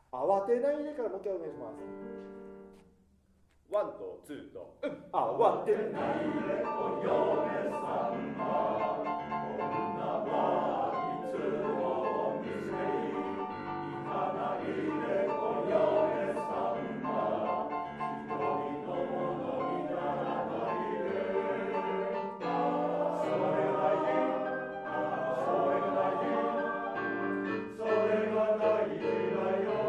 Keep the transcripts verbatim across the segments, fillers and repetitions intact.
慌てないでからもう一回お願いします。ワンとツーと、うん、慌てないでお嫁さんは女はいつも見せ行かないでお嫁さんは一人のものにならないで。それがいい、それがいい、それが大事だよ。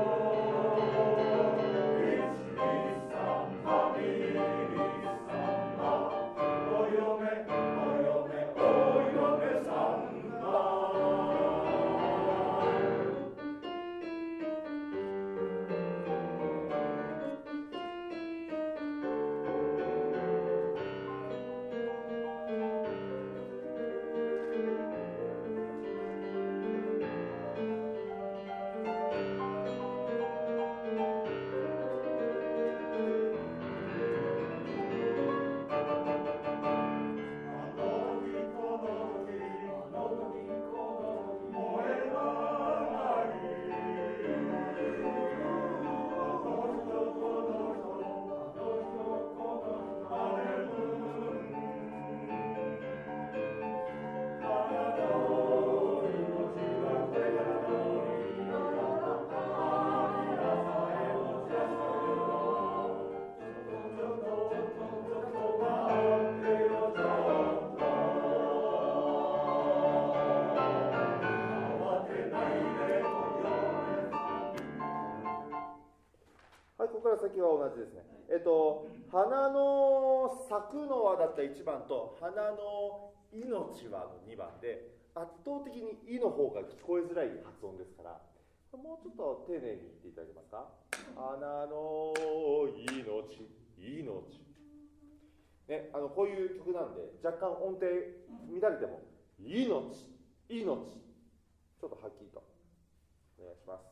ここから先は同じですね。えっと、花の咲くのはだったいちばんと、花の命はのにばんで、圧倒的に「い」の方が聞こえづらい発音ですから、もうちょっと丁寧に言っていただけますか。花の命、命。ね、あのこういう曲なんで、若干音程乱れても、命、命。ちょっとはっきりとお願いします。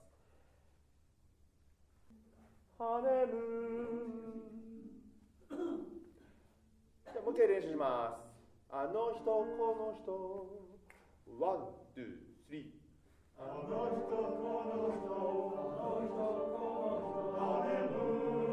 ハネムーン。じゃあもう一回練習します。あの人、この人。ワン、ツー、スリー。あの人、この人。あの人、この人。ハネムーン。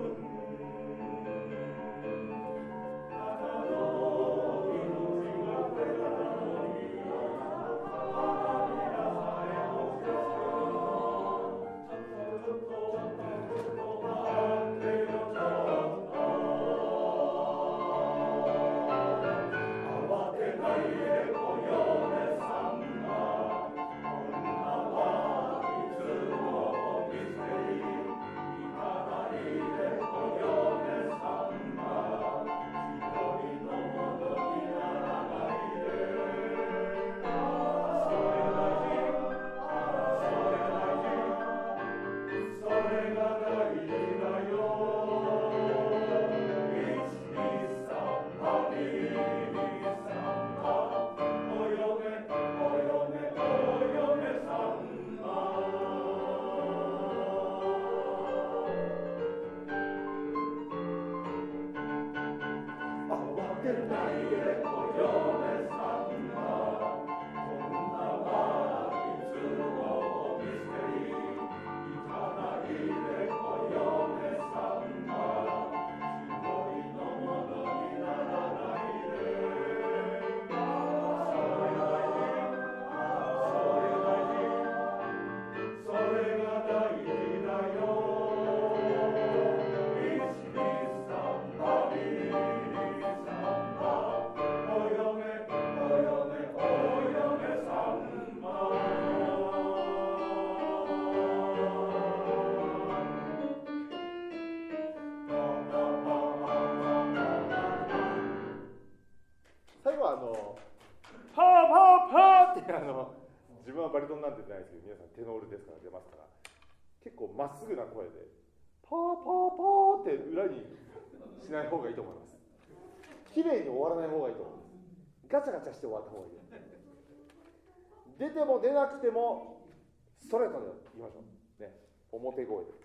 自分はバリトンなんて出ないですけど、皆さんテノールですから出ますから、結構まっすぐな声でパーパーパーって裏にしない方がいいと思います。綺麗に終わらない方がいいと思います。ガチャガチャして終わった方がいい。出ても出なくてもストレートでいきましょうね。表声で。